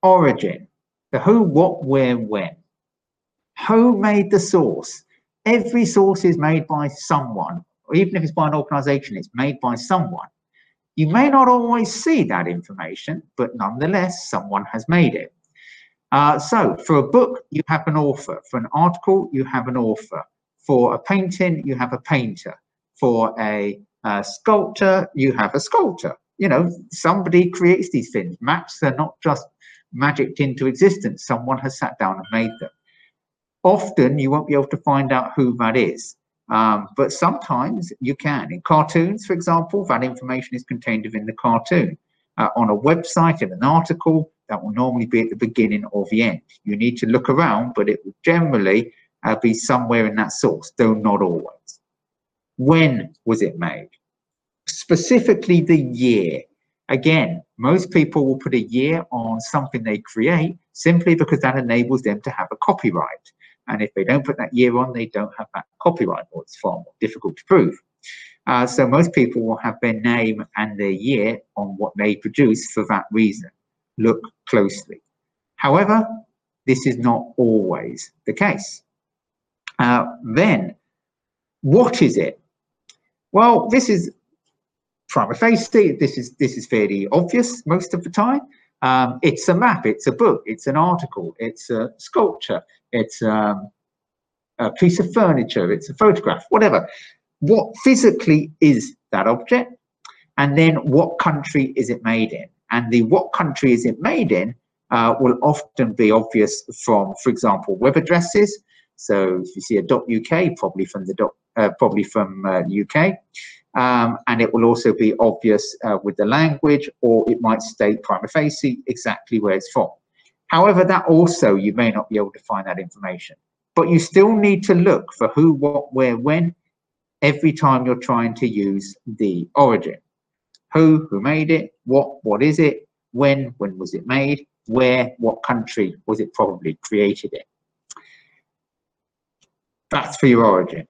Origin, the who, what, where, when. Who made the source? Every source is made by someone, or even if it's by an organization, it's made by someone. You may not always see that information, but nonetheless, someone has made it. So for a book, you have an author. For an article, you have an author. For a painting, you have a painter. For a sculptor, you have a sculptor. You know, somebody creates these things. Maps are not just magicked into existence. Someone has sat down and made them. Often, you won't be able to find out who that is. But sometimes you can. In cartoons, for example, that information is contained within the cartoon. On a website, in an article, that will normally be at the beginning or the end. You need to look around, but it will generally be somewhere in that source, though not always. When was it made? Specifically the year. Again, most people will put a year on something they create simply because that enables them to have a copyright. And if they don't put that year on, they don't have that copyright, or it's far more difficult to prove. So most people will have their name and their year on what they produce for that reason. Look closely. However, this is not always the case. Then, what is it? Well, this is prima facie, this is fairly obvious most of the time. It's a map, it's a book, it's an article, it's a sculpture, it's a piece of furniture, it's a photograph, whatever. What physically is that object? And then what country is it made in? And the what country is it made in will often be obvious from, for example, web addresses. So if you see a .uk, probably from the UK. And it will also be obvious with the language, or it might state prima facie exactly where it's from. However, that also, you may not be able to find that information, but you still need to look for who, what, where, when, every time you're trying to use the origin. Who made it, what is it, when was it made, where, what country was it probably created in. That's for your origin.